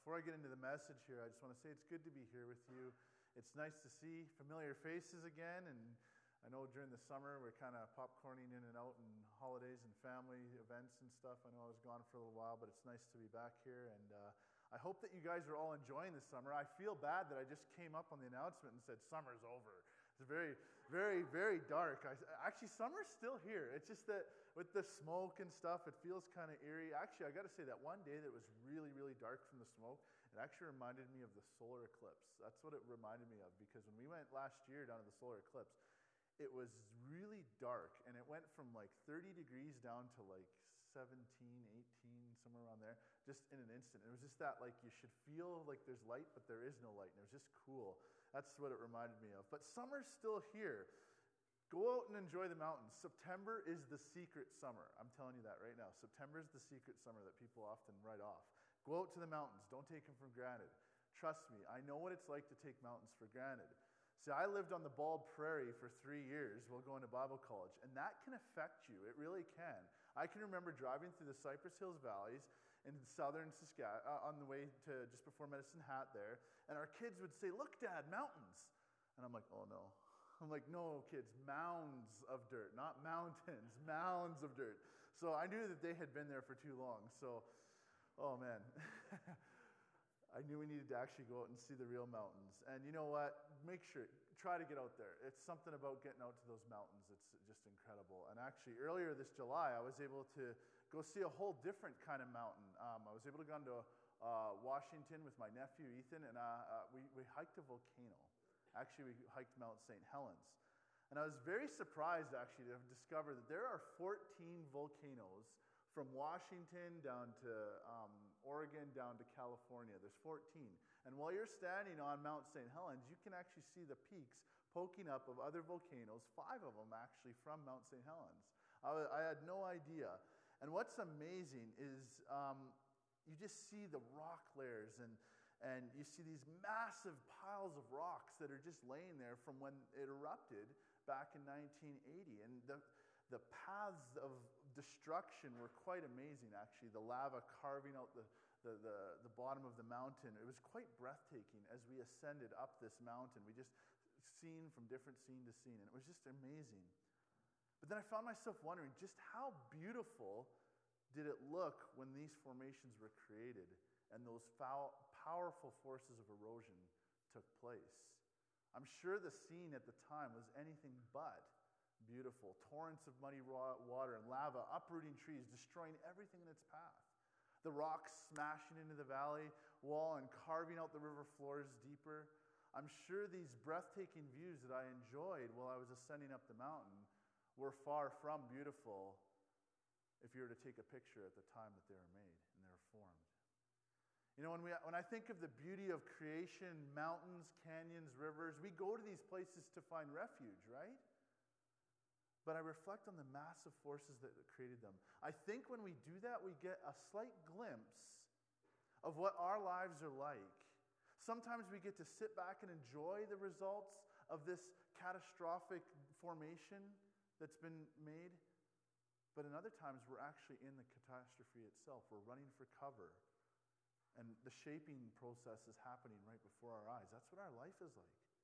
Before I get into the message here, I just want to say it's good to be here with you. It's nice to see familiar faces again, and I know during the summer we're kind of popcorning in and out and holidays and family events and stuff. I know I was gone for a little while, but it's nice to be back here, and I hope that you guys are all enjoying the summer. I feel bad that I just came up on the announcement and said summer's over. It's very, very, very dark. Actually, summer's still here. It's just that with the smoke and stuff, it feels kind of eerie. Actually, I got to say that one day that was really, really dark from the smoke, it actually reminded me of the solar eclipse. That's what it reminded me of, because when we went last year down to the solar eclipse, it was really dark, and it went from like 30 degrees down to like 17, 18, somewhere around there, just in an instant. It was just that, like, you should feel like there's light, but there is no light, and it was just cool. That's what it reminded me of. But summer's still here. Go out and enjoy the mountains. September is the secret summer. I'm telling you that right now. September is the secret summer that people often write off. Go out to the mountains. Don't take them for granted. Trust me, I know what it's like to take mountains for granted. See, I lived on the Bald Prairie for 3 years while going to Bible college, and that can affect you. It really can. I can remember driving through the Cypress Hills valleys in southern Saskatchewan on the way to just before Medicine Hat there, and our kids would say, "Look, Dad, mountains." And I'm like, "Oh, no." I'm like, "No, kids, mounds of dirt, not mountains, mounds of dirt." So I knew that they had been there for too long. So, oh, man. I knew we needed to actually go out and see the real mountains. And you know what? Try to get out there. It's something about getting out to those mountains. It's just incredible. And actually, earlier this July, I was able to go see a whole different kind of mountain. I was able to go to Washington with my nephew, Ethan, and we hiked a volcano. Actually, we hiked Mount St. Helens. And I was very surprised, actually, to discover that there are 14 volcanoes from Washington down to Oregon down to California. There's 14. And while you're standing on Mount St. Helens, you can actually see the peaks poking up of other volcanoes, 5 of them actually from Mount St. Helens. I had no idea. And what's amazing is you just see the rock layers, and you see these massive piles of rocks that are just laying there from when it erupted back in 1980. And the paths of destruction were quite amazing, actually. The lava carving out the bottom of the mountain. It was quite breathtaking as we ascended up this mountain. We just seen from different scene to scene, and it was just amazing. But then I found myself wondering just how beautiful did it look when these formations were created and those powerful forces of erosion took place. I'm sure the scene at the time was anything but beautiful. Torrents of muddy water and lava uprooting trees, destroying everything in its path. The rocks smashing into the valley wall and carving out the river floors deeper. I'm sure these breathtaking views that I enjoyed while I was ascending up the mountain were far from beautiful if you were to take a picture at the time that they were made and they were formed. You know, when I think of the beauty of creation, mountains, canyons, rivers, we go to these places to find refuge, right? But I reflect on the massive forces that created them. I think when we do that, we get a slight glimpse of what our lives are like. Sometimes we get to sit back and enjoy the results of this catastrophic formation that's been made. But in other times, we're actually in the catastrophe itself. We're running for cover. And the shaping process is happening right before our eyes. That's what our life is like.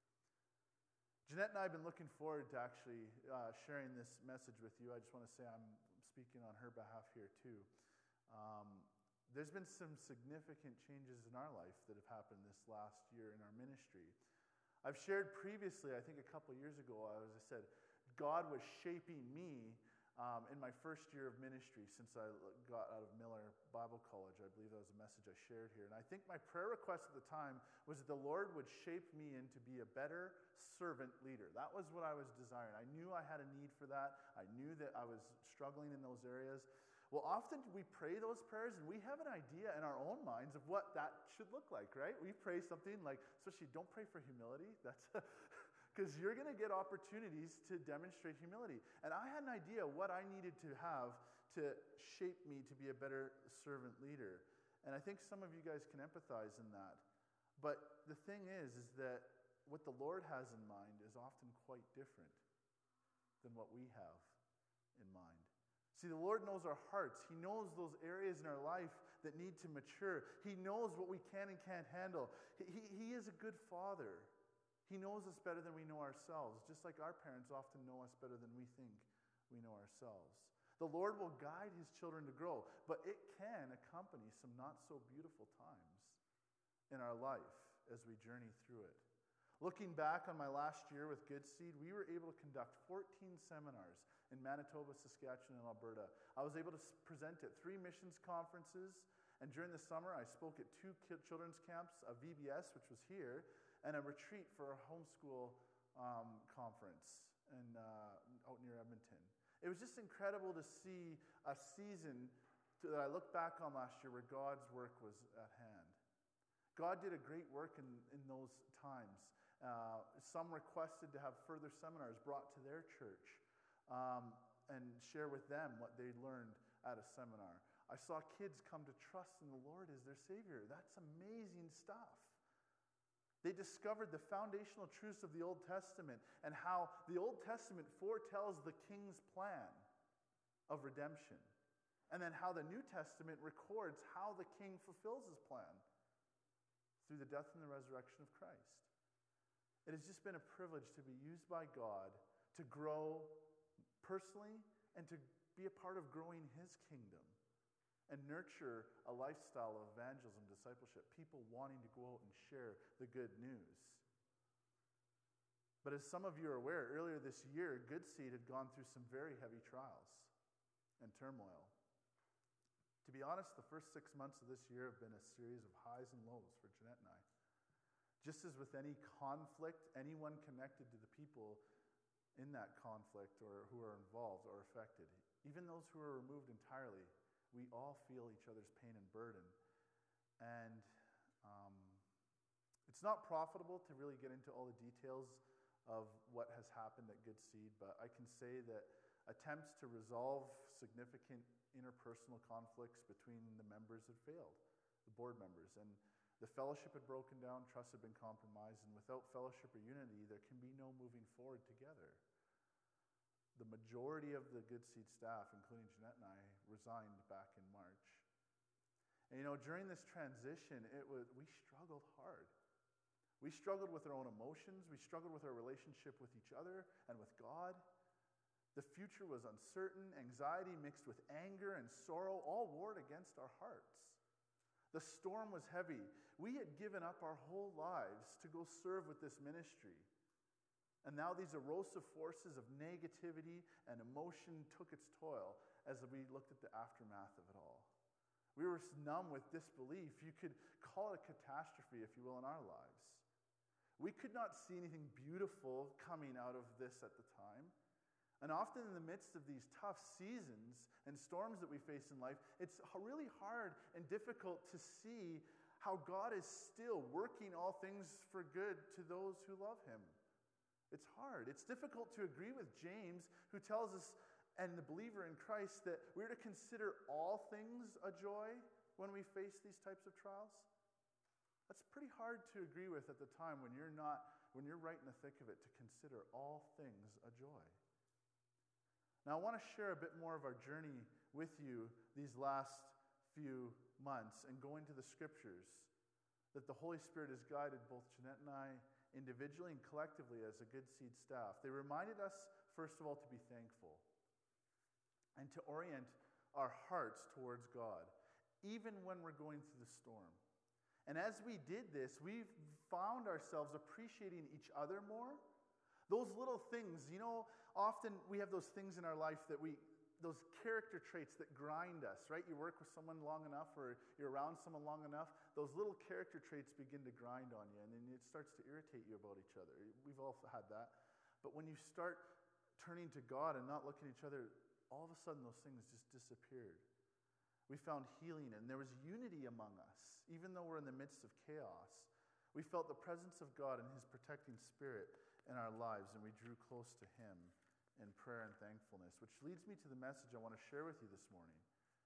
Jeanette and I have been looking forward to actually sharing this message with you. I just want to say I'm speaking on her behalf here too. There's been some significant changes in our life that have happened this last year in our ministry. I've shared previously, I think a couple years ago, as I said, God was shaping me in my first year of ministry since I got out of Miller Bible College. I believe that was a message I shared here. And I think my prayer request at the time was that the Lord would shape me into be a better servant leader. That was what I was desiring. I knew I had a need for that. I knew that I was struggling in those areas. Well, often we pray those prayers and we have an idea in our own minds of what that should look like, right? We pray something like, especially don't pray for humility. That's because you're going to get opportunities to demonstrate humility. And I had an idea what I needed to have to shape me to be a better servant leader. And I think some of you guys can empathize in that. But the thing is that what the Lord has in mind is often quite different than what we have in mind. See, the Lord knows our hearts. He knows those areas in our life that need to mature. He knows what we can and can't handle. He is a good father. He knows us better than we know ourselves, just like our parents often know us better than we think we know ourselves. The Lord will guide his children to grow, but it can accompany some not so beautiful times in our life as we journey through it. Looking back on my last year with Good Seed, we were able to conduct 14 seminars in Manitoba, Saskatchewan, and Alberta. I was able to present at 3 missions conferences, and during the summer I spoke at 2 children's camps, a VBS, which was here, and a retreat for a homeschool conference out near Edmonton. It was just incredible to see a season that I look back on last year where God's work was at hand. God did a great work in those times. Some requested to have further seminars brought to their church and share with them what they learned at a seminar. I saw kids come to trust in the Lord as their Savior. That's amazing stuff. They discovered the foundational truths of the Old Testament and how the Old Testament foretells the king's plan of redemption. And then how the New Testament records how the king fulfills his plan through the death and the resurrection of Christ. It has just been a privilege to be used by God to grow personally and to be a part of growing his kingdom and nurture a lifestyle of evangelism, discipleship, people wanting to go out and share the good news. But as some of you are aware, earlier this year, Good Seed had gone through some very heavy trials and turmoil. To be honest, the first 6 months of this year have been a series of highs and lows for Jeanette and I. Just as with any conflict, anyone connected to the people in that conflict or who are involved or affected, even those who are removed entirely, we all feel each other's pain and burden. And it's not profitable to really get into all the details of what has happened at Good Seed, but I can say that attempts to resolve significant interpersonal conflicts between the members had failed, the board members. And the fellowship had broken down, trust had been compromised, and without fellowship or unity, there can be no moving forward together. The majority of the Good Seed staff, including Jeanette and I, resigned back in March. And during this transition, we struggled hard. We struggled with our own emotions. We struggled with our relationship with each other and with God. The future was uncertain. Anxiety mixed with anger and sorrow all warred against our hearts. The storm was heavy. We had given up our whole lives to go serve with this ministry. And now these erosive forces of negativity and emotion took its toll as we looked at the aftermath of it all. We were numb with disbelief. You could call it a catastrophe, if you will, in our lives. We could not see anything beautiful coming out of this at the time. And often in the midst of these tough seasons and storms that we face in life, it's really hard and difficult to see how God is still working all things for good to those who love him. It's hard. It's difficult to agree with James, who tells us, and the believer in Christ, that we're to consider all things a joy when we face these types of trials. That's pretty hard to agree with at the time when you're right in the thick of it, to consider all things a joy. Now, I want to share a bit more of our journey with you these last few months and go into the scriptures that the Holy Spirit has guided both Jeanette and I individually and collectively as a Good Seed staff. They reminded us, first of all, to be thankful and to orient our hearts towards God, even when we're going through the storm. And as we did this, we found ourselves appreciating each other more. Those little things, often we have those things in our life those character traits that grind us, right? You work with someone long enough or you're around someone long enough, those little character traits begin to grind on you, and then it starts to irritate you about each other. We've all had that. But when you start turning to God and not looking at each other, all of a sudden those things just disappeared. We found healing, and there was unity among us. Even though we're in the midst of chaos, we felt the presence of God and his protecting spirit in our lives, and we drew close to him in prayer and thankfulness, which leads me to the message I want to share with you this morning.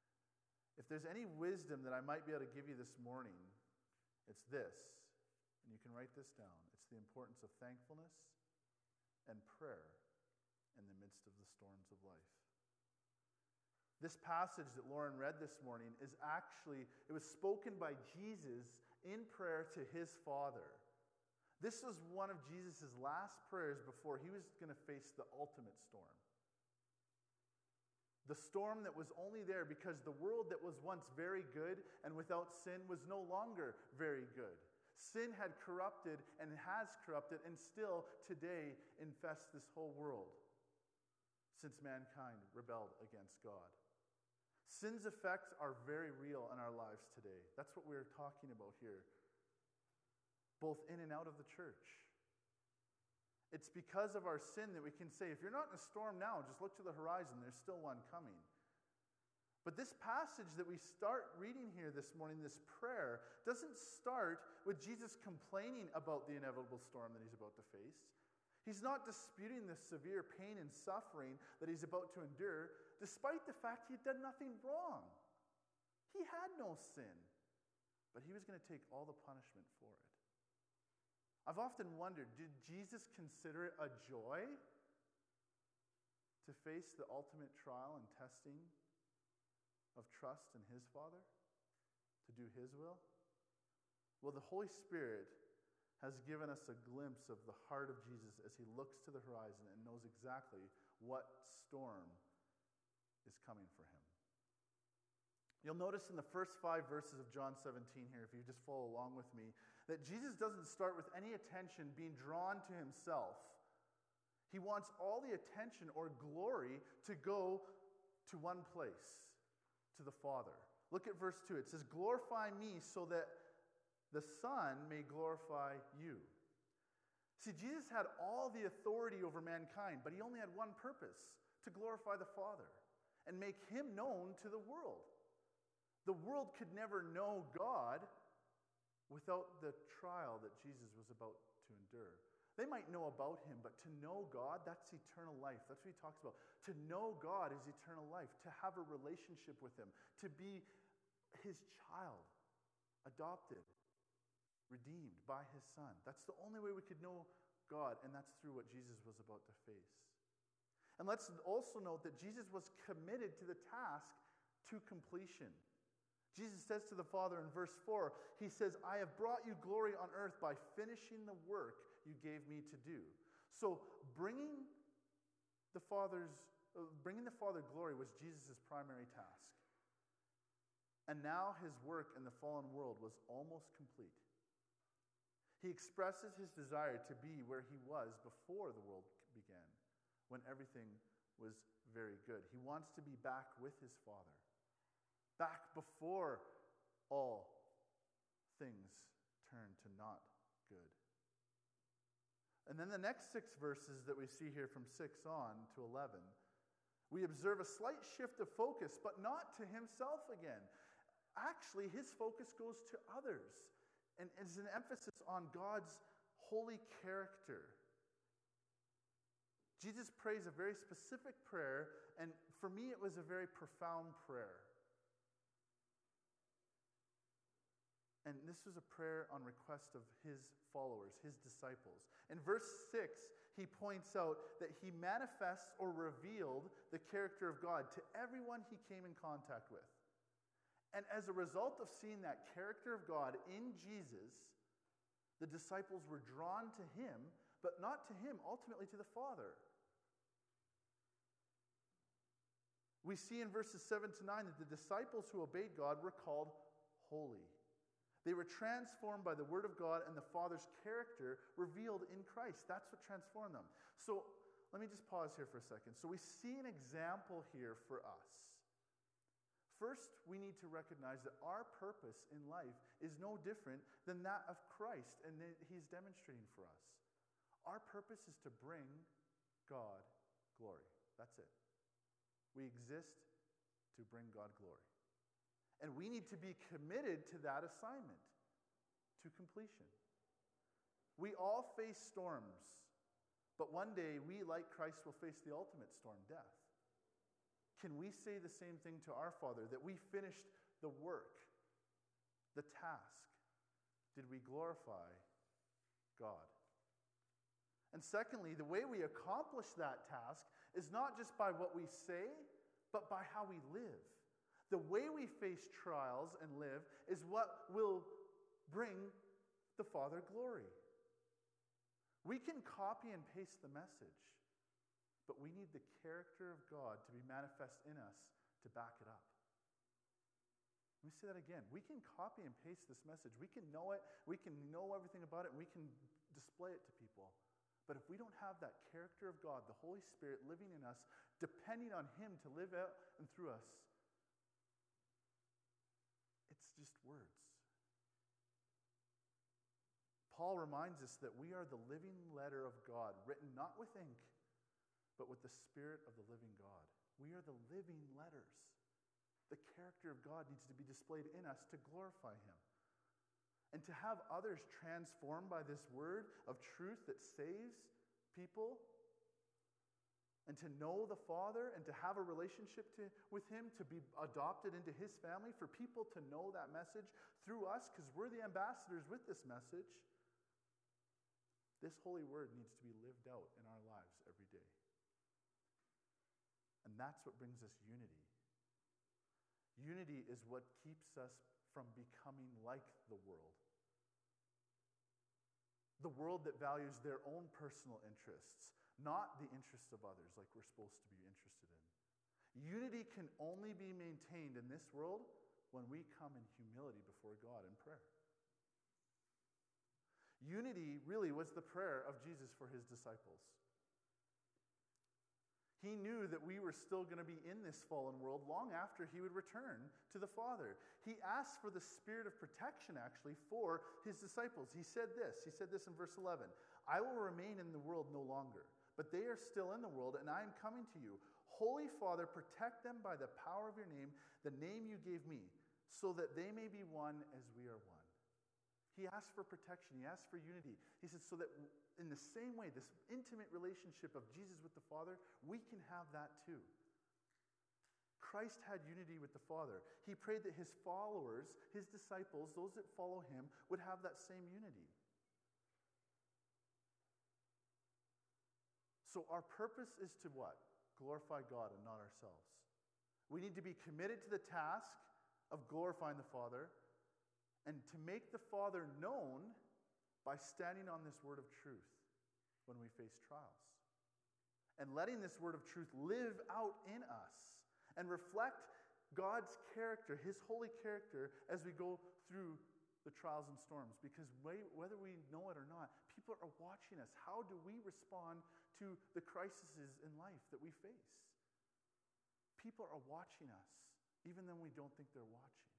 If there's any wisdom that I might be able to give you this morning, it's this, and you can write this down. It's the importance of thankfulness and prayer in the midst of the storms of life. This passage that Lauren read this morning is actually, it was spoken by Jesus in prayer to his Father. This was one of Jesus' last prayers before he was going to face the ultimate storm. The storm that was only there because the world that was once very good and without sin was no longer very good. Sin had corrupted and has corrupted and still today infests this whole world since mankind rebelled against God. Sin's effects are very real in our lives today. That's what we're talking about here, both in and out of the church. It's because of our sin that we can say, if you're not in a storm now, just look to the horizon. There's still one coming. But this passage that we start reading here this morning, this prayer, doesn't start with Jesus complaining about the inevitable storm that he's about to face. He's not disputing the severe pain and suffering that he's about to endure, despite the fact he had done nothing wrong. He had no sin, but he was going to take all the punishment for it. I've often wondered, did Jesus consider it a joy to face the ultimate trial and testing of trust in his Father? To do his will? Well, the Holy Spirit has given us a glimpse of the heart of Jesus as he looks to the horizon and knows exactly what storm is coming for him. You'll notice in the first 5 verses of John 17 here, if you just follow along with me, that Jesus doesn't start with any attention being drawn to himself. He wants all the attention or glory to go to one place, to the Father. Look at verse 2. It says, "Glorify me so that the Son may glorify you." See, Jesus had all the authority over mankind, but he only had one purpose, to glorify the Father and make him known to the world. The world could never know God without the trial that Jesus was about to endure. They might know about him, but to know God, that's eternal life. That's what he talks about. To know God is eternal life, to have a relationship with him, to be his child, adopted, redeemed by his Son. That's the only way we could know God, and that's through what Jesus was about to face. And let's also note that Jesus was committed to the task to completion. Jesus says to the Father in verse 4, he says, "I have brought you glory on earth by finishing the work you gave me to do." So bringing the Father glory was Jesus' primary task. And now his work in the fallen world was almost complete. He expresses his desire to be where he was before the world began, when everything was very good. He wants to be back with his Father, back before all things turn to not good. And then the next 6 verses that we see here from 6 on to 11, we observe a slight shift of focus, but not to himself again. Actually, his focus goes to others. And it's an emphasis on God's holy character. Jesus prays a very specific prayer, and for me it was a very profound prayer. And this was a prayer on request of his followers, his disciples. In verse 6, he points out that he manifests or revealed the character of God to everyone he came in contact with. And as a result of seeing that character of God in Jesus, the disciples were drawn to him, but not to him, ultimately to the Father. We see in verses 7 to 9 that the disciples who obeyed God were called holy. They were transformed by the Word of God and the Father's character revealed in Christ. That's what transformed them. So let me just pause here for a second. So we see an example here for us. First, we need to recognize that our purpose in life is no different than that of Christ, and that he's demonstrating for us. Our purpose is to bring God glory. That's it. We exist to bring God glory. And we need to be committed to that assignment, to completion. We all face storms, but one day we, like Christ, will face the ultimate storm, death. Can we say the same thing to our Father, that we finished the work, the task? Did we glorify God? And secondly, the way we accomplish that task is not just by what we say, but by how we live. The way we face trials and live is what will bring the Father glory. We can copy and paste the message, but we need the character of God to be manifest in us to back it up. Let me say that again. We can copy and paste this message. We can know it. We can know everything about it. We can display it to people. But if we don't have that character of God, the Holy Spirit living in us, depending on Him to live out and through us, it's just words. Paul reminds us that we are the living letter of God, written not with ink, but with the Spirit of the living God. We are the living letters. The character of God needs to be displayed in us to glorify Him. And to have others transformed by this word of truth that saves people, and to know the Father, and to have a relationship with Him, to be adopted into His family, for people to know that message through us, because we're the ambassadors with this message, this holy word needs to be lived out in our lives every day. And that's what brings us unity. Unity is what keeps us from becoming like the world. The world that values their own personal interests, not the interests of others like we're supposed to be interested in. Unity can only be maintained in this world when we come in humility before God in prayer. Unity really was the prayer of Jesus for His disciples. He knew that we were still going to be in this fallen world long after He would return to the Father. He asked for the spirit of protection, actually, for His disciples. He said this in verse 11, "I will remain in the world no longer, but they are still in the world, and I am coming to you. Holy Father, protect them by the power of your name, the name you gave me, so that they may be one as we are one." He asked for protection. He asked for unity. He said, so that in the same way, this intimate relationship of Jesus with the Father, we can have that too. Christ had unity with the Father. He prayed that His followers, His disciples, those that follow Him, would have that same unity. So our purpose is to what? Glorify God and not ourselves. We need to be committed to the task of glorifying the Father, and to make the Father known by standing on this word of truth when we face trials. And letting this word of truth live out in us and reflect God's character, His holy character, as we go through the trials and storms. Because whether we know it or not, people are watching us. How do we respond to the crises in life that we face? People are watching us, even though we don't think they're watching.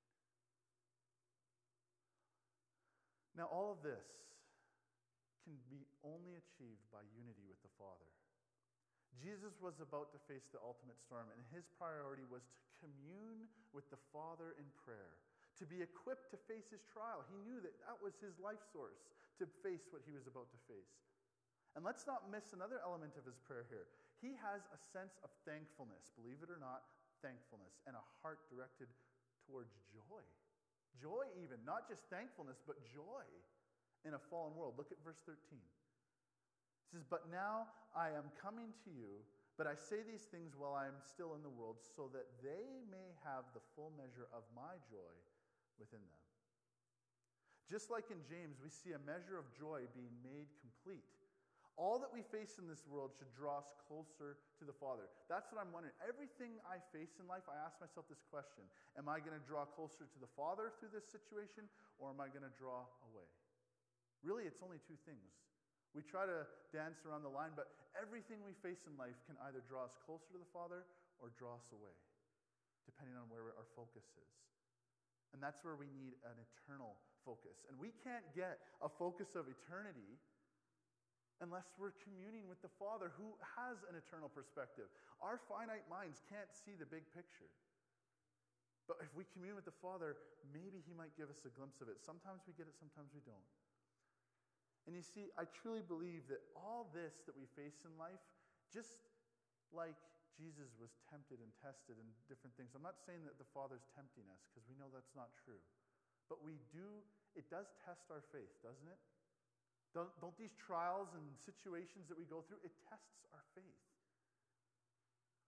Now, all of this can be only achieved by unity with the Father. Jesus was about to face the ultimate storm, and His priority was to commune with the Father in prayer, to be equipped to face His trial. He knew that that was His life source, to face what He was about to face. And let's not miss another element of His prayer here. He has a sense of thankfulness, believe it or not, thankfulness, and a heart directed towards joy. Joy even, not just thankfulness, but joy in a fallen world. Look at verse 13. It says, "But now I am coming to you, but I say these things while I am still in the world, so that they may have the full measure of my joy within them." Just like in James, we see a measure of joy being made complete. All that we face in this world should draw us closer to the Father. That's what I'm wondering. Everything I face in life, I ask myself this question. Am I going to draw closer to the Father through this situation, or am I going to draw away? Really, it's only two things. We try to dance around the line, but everything we face in life can either draw us closer to the Father or draw us away, depending on where our focus is. And that's where we need an eternal focus. And we can't get a focus of eternity unless we're communing with the Father who has an eternal perspective. Our finite minds can't see the big picture. But if we commune with the Father, maybe He might give us a glimpse of it. Sometimes we get it, sometimes we don't. And you see, I truly believe that all this that we face in life, just like Jesus was tempted and tested in different things. I'm not saying that the Father's tempting us, because we know that's not true. But it does test our faith, doesn't it? Don't these trials and situations that we go through, it tests our faith.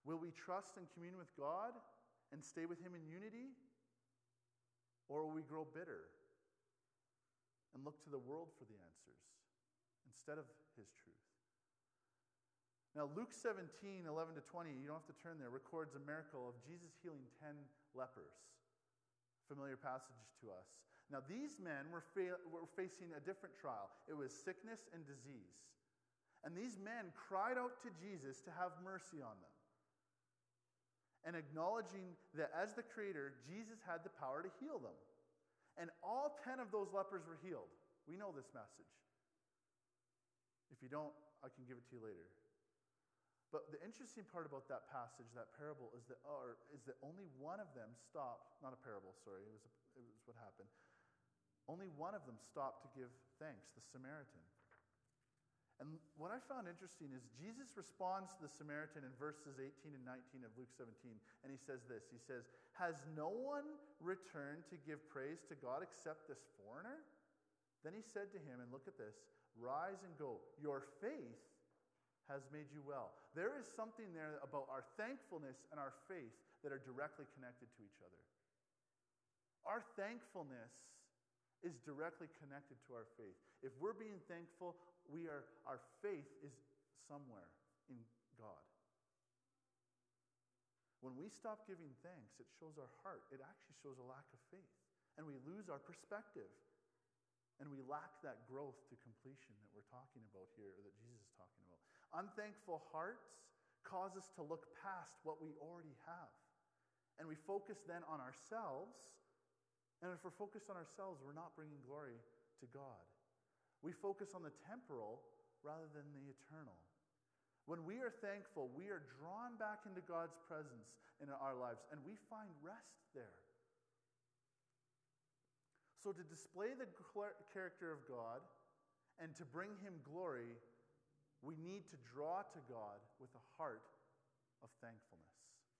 Will we trust and commune with God and stay with Him in unity? Or will we grow bitter and look to the world for the answers instead of His truth? Now, Luke 17, 11 to 20, you don't have to turn there, records a miracle of Jesus healing 10 lepers. Familiar passage to us. Now, these men were facing a different trial. It was sickness and disease. And these men cried out to Jesus to have mercy on them. And acknowledging that as the Creator, Jesus had the power to heal them. And all 10 of those lepers were healed. We know this message. If you don't, I can give it to you later. But the interesting part about that passage, that parable, is that only one of them stopped. Not a parable, sorry. It was what happened. Only one of them stopped to give thanks, the Samaritan. And what I found interesting is Jesus responds to the Samaritan in verses 18 and 19 of Luke 17, and he says this. He says, "Has no one returned to give praise to God except this foreigner?" Then he said to him, and look at this, "Rise and go. Your faith has made you well." There is something there about our thankfulness and our faith that are directly connected to each other. Our thankfulness is directly connected to our faith. If we're being thankful, our faith is somewhere in God. When we stop giving thanks, it shows our heart. It actually shows a lack of faith. And we lose our perspective. And we lack that growth to completion that we're talking about here, or that Jesus is talking about. Unthankful hearts cause us to look past what we already have. And we focus then on ourselves. And if we're focused on ourselves, we're not bringing glory to God. We focus on the temporal rather than the eternal. When we are thankful, we are drawn back into God's presence in our lives, and we find rest there. So to display the character of God and to bring Him glory, we need to draw to God with a heart of thankfulness.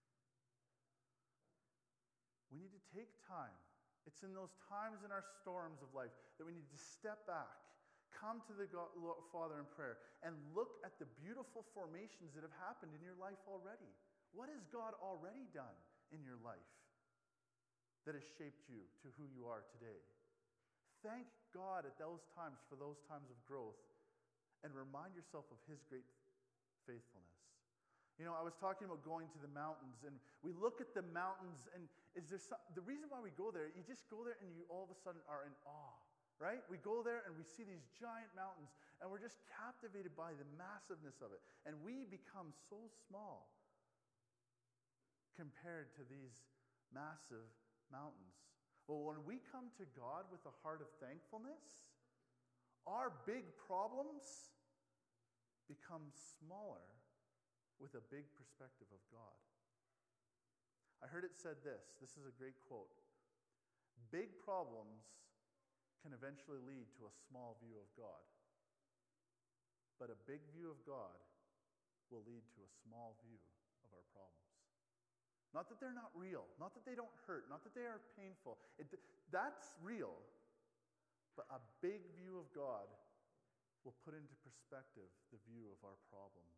We need to take time. It's in those times in our storms of life that we need to step back, come to the Father in prayer, and look at the beautiful formations that have happened in your life already. What has God already done in your life that has shaped you to who you are today? Thank God at those times for those times of growth, and remind yourself of His great faithfulness. You know, I was talking about going to the mountains, and we look at the mountains, and the reason why we go there, you just go there and you all of a sudden are in awe, right? We go there and we see these giant mountains, and we're just captivated by the massiveness of it. And we become so small compared to these massive mountains. Well, when we come to God with a heart of thankfulness, our big problems become smaller with a big perspective of God. I heard it said this. This is a great quote. Big problems can eventually lead to a small view of God. But a big view of God will lead to a small view of our problems. Not that they're not real, not that they don't hurt, not that they are painful. That's real. But a big view of God will put into perspective the view of our problems.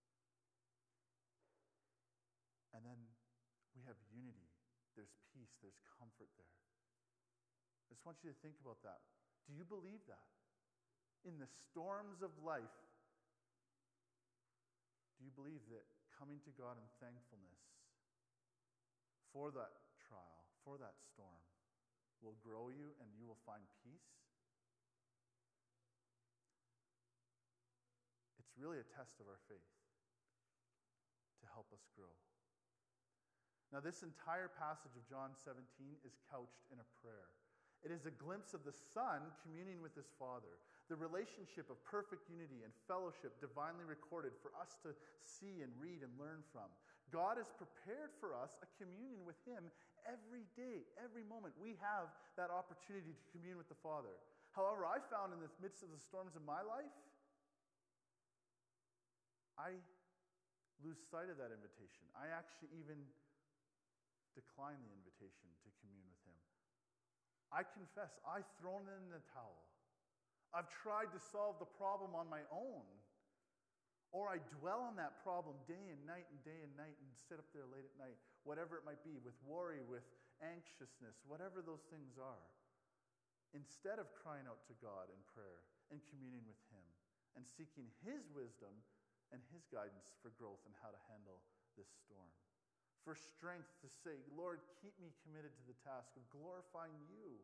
And then we have unity. There's peace. There's comfort there. I just want you to think about that. Do you believe that? In the storms of life, do you believe that coming to God in thankfulness for that trial, for that storm, will grow you and you will find peace? It's really a test of our faith to help us grow. Now, this entire passage of John 17 is couched in a prayer. It is a glimpse of the Son communing with His Father, the relationship of perfect unity and fellowship divinely recorded for us to see and read and learn from. God has prepared for us a communion with Him every day, every moment. We have that opportunity to commune with the Father. However, I found in the midst of the storms of my life, I lose sight of that invitation. I actually even decline the invitation to commune with Him. I confess, I've thrown in the towel. I've tried to solve the problem on my own. Or I dwell on that problem day and night and sit up there late at night, whatever it might be, with worry, with anxiousness, whatever those things are. Instead of crying out to God in prayer and communing with Him and seeking His wisdom and His guidance for growth and how to handle this storm. For strength to say, Lord, keep me committed to the task of glorifying You.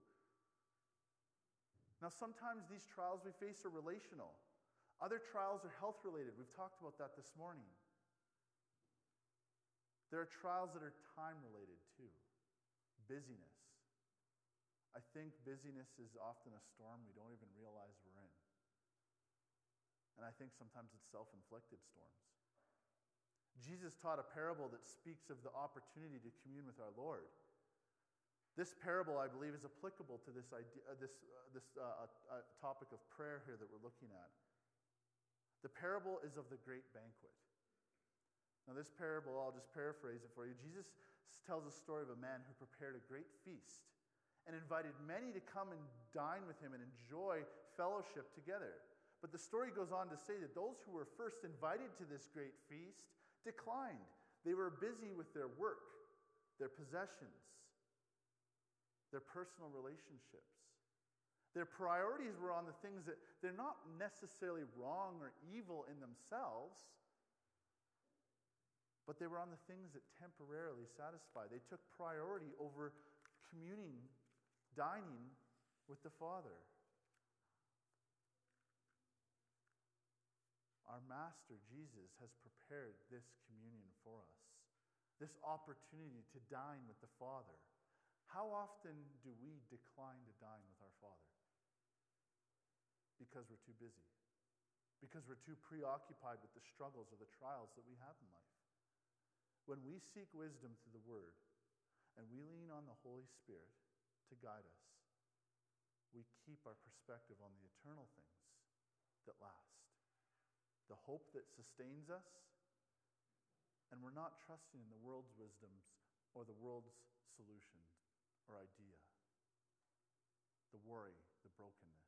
Now, sometimes these trials we face are relational. Other trials are health-related. We've talked about that this morning. There are trials that are time-related too. Busyness. I think busyness is often a storm we don't even realize we're in. And I think sometimes it's self-inflicted storms. Jesus taught a parable that speaks of the opportunity to commune with our Lord. This parable, I believe, is applicable to this topic of prayer here that we're looking at. The parable is of the great banquet. Now, this parable, I'll just paraphrase it for you. Jesus tells a story of a man who prepared a great feast and invited many to come and dine with him and enjoy fellowship together. But the story goes on to say that those who were first invited to this great feast declined. They were busy with their work, their possessions, their personal relationships. Their priorities were on the things that they're not necessarily wrong or evil in themselves, but they were on the things that temporarily satisfy. They took priority over communing, dining with the Father. Our Master, Jesus, has prepared this communion for us, this opportunity to dine with the Father. How often do we decline to dine with our Father? Because we're too busy. Because we're too preoccupied with the struggles or the trials that we have in life. When we seek wisdom through the Word and we lean on the Holy Spirit to guide us, we keep our perspective on the eternal things that last. The hope that sustains us, and we're not trusting in the world's wisdoms or the world's solution or idea. The worry, the brokenness.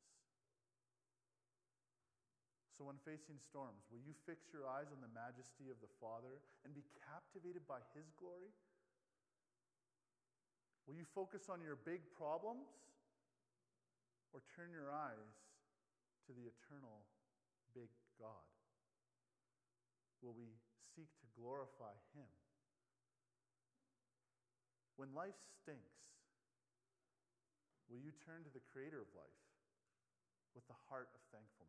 So when facing storms, will you fix your eyes on the majesty of the Father and be captivated by His glory? Will you focus on your big problems or turn your eyes to the eternal big God? Will we seek to glorify Him? When life stinks, will you turn to the Creator of life with the heart of thankfulness?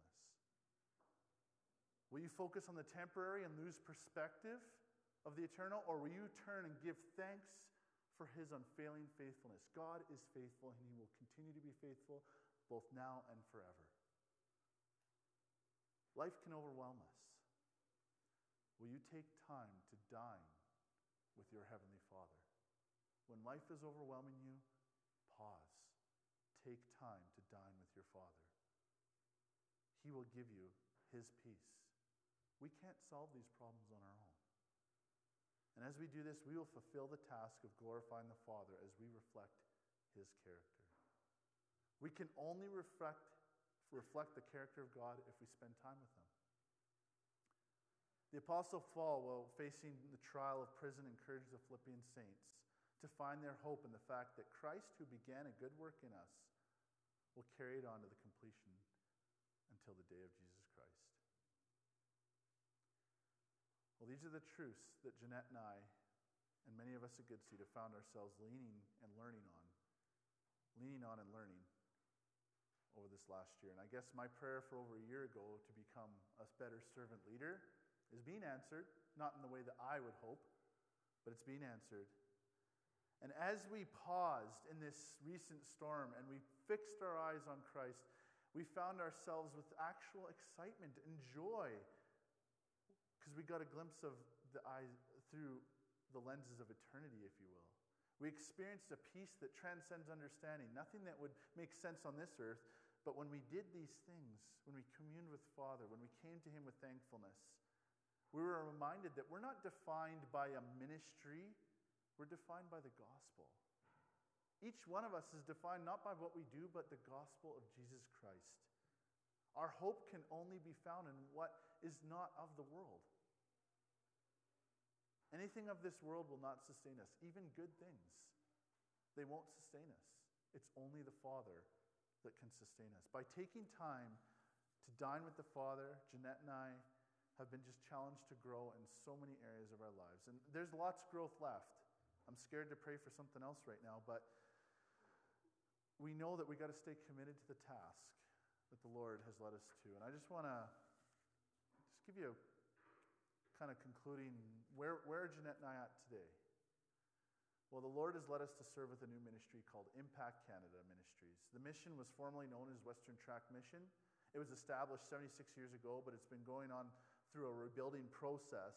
Will you focus on the temporary and lose perspective of the eternal, or will you turn and give thanks for His unfailing faithfulness? God is faithful, and He will continue to be faithful both now and forever. Life can overwhelm us. Will you take time to dine with your Heavenly Father? When life is overwhelming you, pause. Take time to dine with your Father. He will give you His peace. We can't solve these problems on our own. And as we do this, we will fulfill the task of glorifying the Father as we reflect His character. We can only reflect the character of God if we spend time with Him. The Apostle Paul, while facing the trial of prison, encouraged the Philippian saints to find their hope in the fact that Christ, who began a good work in us, will carry it on to the completion until the day of Jesus Christ. Well, these are the truths that Jeanette and I, and many of us at Good Seed, have found ourselves leaning and learning over this last year. And I guess my prayer for over a year ago to become a better servant leader is being answered, not in the way that I would hope, but it's being answered. And as we paused in this recent storm and we fixed our eyes on Christ, we found ourselves with actual excitement and joy, because we got a glimpse of the eyes through the lenses of eternity, if you will. We experienced a peace that transcends understanding, nothing that would make sense on this earth, but when we did these things, when we communed with Father, when we came to Him with thankfulness, we were reminded that we're not defined by a ministry, we're defined by the gospel. Each one of us is defined not by what we do, but the gospel of Jesus Christ. Our hope can only be found in what is not of the world. Anything of this world will not sustain us, even good things. They won't sustain us. It's only the Father that can sustain us. By taking time to dine with the Father, Jeanette and I have been just challenged to grow in so many areas of our lives. And there's lots of growth left. I'm scared to pray for something else right now, but we know that we got to stay committed to the task that the Lord has led us to. And I just want to just give you a kind of concluding, where are Jeanette and I at today? Well, the Lord has led us to serve with a new ministry called Impact Canada Ministries. The mission was formerly known as Western Track Mission. It was established 76 years ago, but it's been going on through a rebuilding process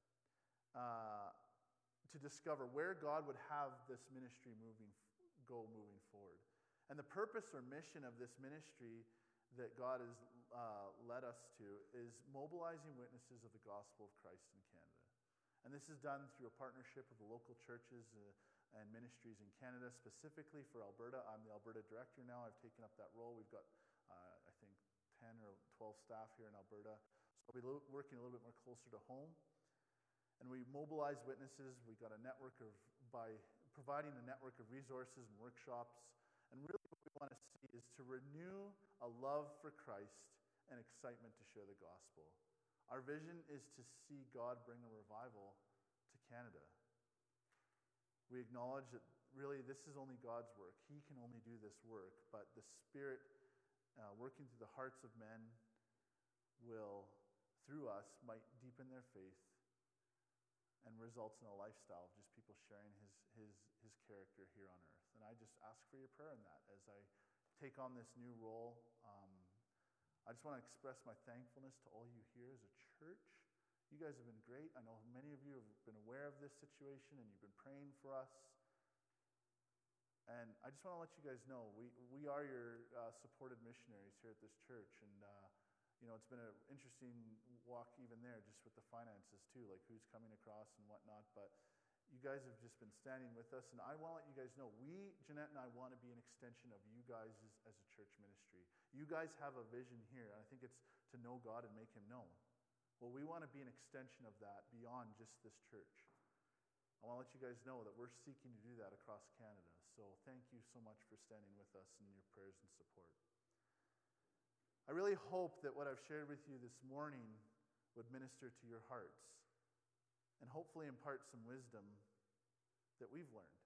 to discover where God would have this ministry moving forward. And the purpose or mission of this ministry that God has led us to is mobilizing witnesses of the gospel of Christ in Canada. And this is done through a partnership with the local churches and ministries in Canada, specifically for Alberta. I'm the Alberta director now. I've taken up that role. We've got, I think, 10 or 12 staff here in Alberta. So I'll be working a little bit more closer to home. And we mobilize witnesses. We've got a network by providing a network of resources and workshops. And really what we want to see is to renew a love for Christ and excitement to share the gospel. Our vision is to see God bring a revival to Canada. We acknowledge that really this is only God's work. He can only do this work, but the Spirit working through the hearts of men will, through us, might deepen their faith and results in a lifestyle of just people sharing his character here on earth. And I just ask for your prayer in that as I take on this new role. I just want to express my thankfulness to all you here as a church. You guys have been great. I know many of you have been aware of this situation and you've been praying for us. And I just want to let you guys know, we are your supported missionaries here at this church. And, it's been an interesting walk even there, just with the finances too, like who's coming across and whatnot. But you guys have just been standing with us. And I want to let you guys know, Jeanette and I want to be an extension of you guys as a church ministry. You guys have a vision here, and I think it's to know God and make him known. Well, we want to be an extension of that beyond just this church. I want to let you guys know that we're seeking to do that across Canada. So thank you so much for standing with us in your prayers and support. I really hope that what I've shared with you this morning would minister to your hearts and hopefully impart some wisdom that we've learned.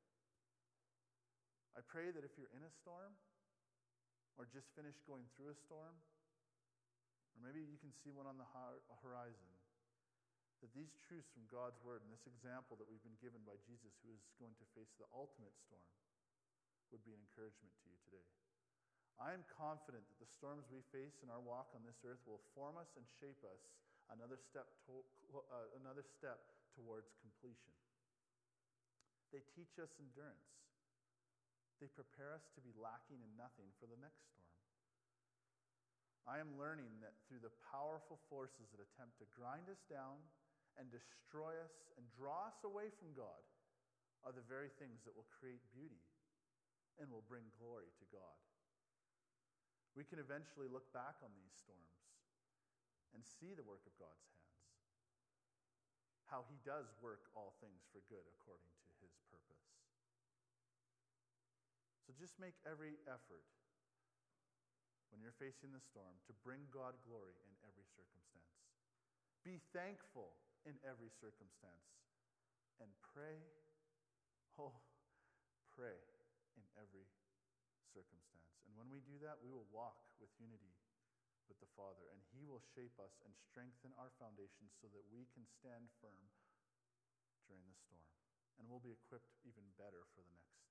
I pray that if you're in a storm or just finished going through a storm, or maybe you can see one on the horizon, that these truths from God's word and this example that we've been given by Jesus, who is going to face the ultimate storm, would be an encouragement to you today. I am confident that the storms we face in our walk on this earth will form us and shape us another step towards completion. They teach us endurance. They prepare us to be lacking in nothing for the next storm. I am learning that through the powerful forces that attempt to grind us down and destroy us and draw us away from God are the very things that will create beauty and will bring glory to God. We can eventually look back on these storms and see the work of God's hands, how he does work all things for good according to his purpose. So just make every effort when you're facing the storm to bring God glory in every circumstance. Be thankful in every circumstance and pray in every circumstance. And when we do that, we will walk with unity with the Father, and he will shape us and strengthen our foundations so that we can stand firm during the storm. And we'll be equipped even better for the next